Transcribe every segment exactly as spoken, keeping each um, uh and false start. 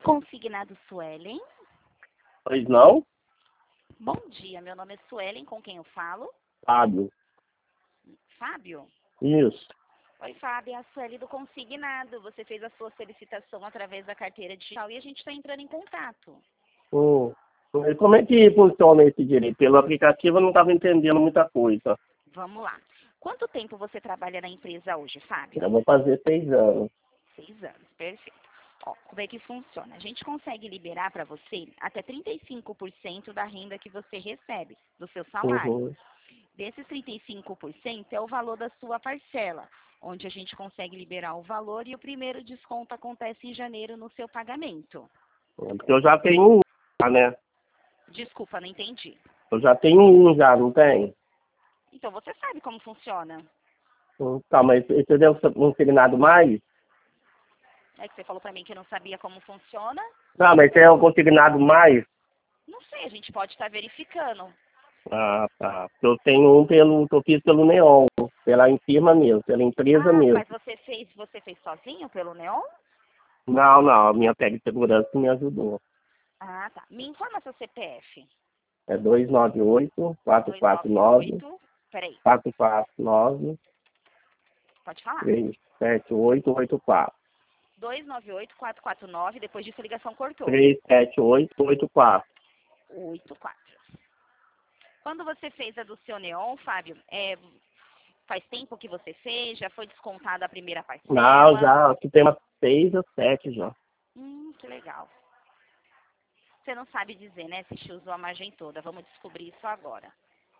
Consignado Suelen. Pois não? Bom dia, meu nome é Suelen, com quem eu falo? Fábio. Fábio? Isso. Oi, Fábio, é a Sueli do Consignado. Você fez a sua solicitação através da carteira digital e a gente está entrando em contato. Hum. E como é que funciona esse direito? Pelo aplicativo eu não estava entendendo muita coisa. Vamos lá. Quanto tempo você trabalha na empresa hoje, Fábio? Eu vou fazer seis anos. Seis anos, perfeito. Ó, como é que funciona? A gente consegue liberar para você até trinta e cinco por cento da renda que você recebe, do seu salário. Uhum. Desses trinta e cinco por cento é o valor da sua parcela, onde a gente consegue liberar o valor e o primeiro desconto acontece em janeiro no seu pagamento. Porque eu já tenho um, já, né? Desculpa, não entendi. Eu já tenho um já, não tem? Então você sabe como funciona. Hum, Tá, mas você deu um consignado mais? É que você falou para mim que não sabia como funciona. Não, mas é um consignado mais? Não sei, a gente pode estar verificando. Ah, tá. Eu tenho um pelo, que eu fiz pelo Neon, pela firma mesmo, pela empresa Ah, mesmo. mas você fez, você fez sozinho pelo Neon? Não, não, a minha pega de segurança me ajudou. Ah, tá. Me informa seu C P F. É dois nove oito, quatro dois quatro nove nove, oito. Peraí, quatro quatro nove, pode falar. três sete oito oito quatro. dois nove oito, quatro quatro nove, depois disso a ligação cortou. três sete oito oito quatro. oito quatro. Quando você fez a do seu Neon, Fábio, é, faz tempo que você fez? Já foi descontada a primeira Não, parcela? já, aqui tem umas seis ou sete já. Hum, que legal. Você não sabe dizer, né, se te usou a margem toda. Vamos descobrir isso agora.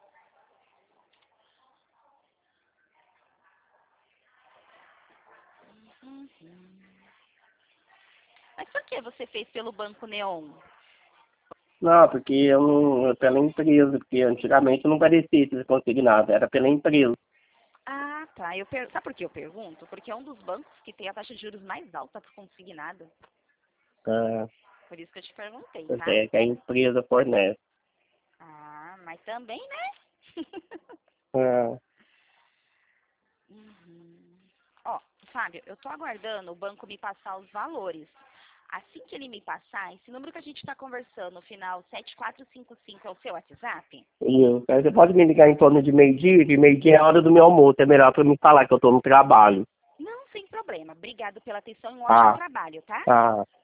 Uhum. Mas por que você fez pelo Banco Neon? Não, porque eu não, é pela empresa, porque antigamente eu não parecia esse consignado, era pela empresa. Ah, tá. Eu per... Sabe por que eu pergunto? Porque é um dos bancos que tem a taxa de juros mais alta para consignado. Ah, Por isso que eu te perguntei, tá? é que a empresa fornece. Ah, mas também, né? Ah, Uhum. Ó, Fábio, eu tô aguardando o banco me passar os valores. Assim que ele me passar, esse número que a gente está conversando, no final sete quatro cinco cinco, é o seu WhatsApp? e aí você pode me ligar em torno de meio-dia, que meio-dia é a hora do meu almoço, é melhor para me falar que eu estou no trabalho. Não, sem problema. Obrigado pela atenção e um ótimo Ah, trabalho, tá? ah.